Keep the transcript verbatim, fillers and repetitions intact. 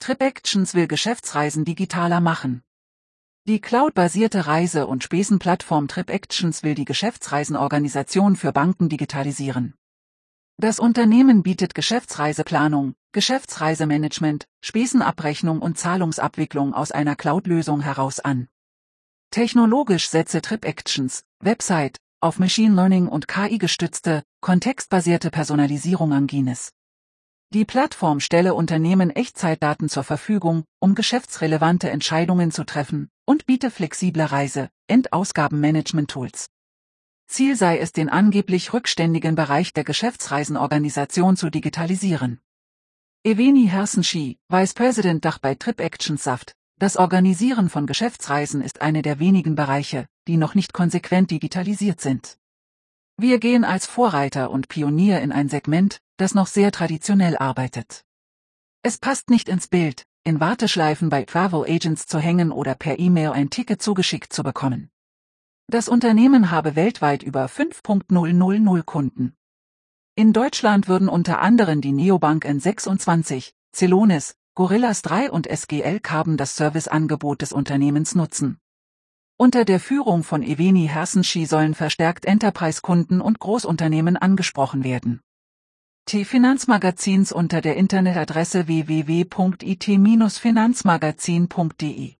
TripActions will Geschäftsreisen digitaler machen. Die cloudbasierte Reise- und Spesenplattform TripActions will die Geschäftsreisenorganisation für Banken digitalisieren. Das Unternehmen bietet Geschäftsreiseplanung, Geschäftsreisemanagement, Spesenabrechnung und Zahlungsabwicklung aus einer Cloud-Lösung heraus an. Technologisch setze TripActions, Website, auf Machine Learning und K I-gestützte, kontextbasierte Personalisierung angines. Die Plattform stelle Unternehmen Echtzeitdaten zur Verfügung, um geschäftsrelevante Entscheidungen zu treffen, und biete flexible Reise-, Endausgabenmanagement-Tools. Ziel sei es, den angeblich rückständigen Bereich der Geschäftsreisenorganisation zu digitalisieren. Eveni Hersenschie, Vice President Dach bei TripActions sagt, das Organisieren von Geschäftsreisen ist eine der wenigen Bereiche, die noch nicht konsequent digitalisiert sind. Wir gehen als Vorreiter und Pionier in ein Segment, das noch sehr traditionell arbeitet. Es passt nicht ins Bild, in Warteschleifen bei Travel Agents zu hängen oder per E-Mail ein Ticket zugeschickt zu bekommen. Das Unternehmen habe weltweit über fünftausend Kunden. In Deutschland würden unter anderem die Neobank N sechsundzwanzig, Celonis, Gorillas drei und S G L Carbon das Serviceangebot des Unternehmens nutzen. Unter der Führung von Eveni Hersenschie sollen verstärkt Enterprise-Kunden und Großunternehmen angesprochen werden. T-Finanzmagazins unter der Internetadresse w w w punkt i t Bindestrich finanzmagazin punkt de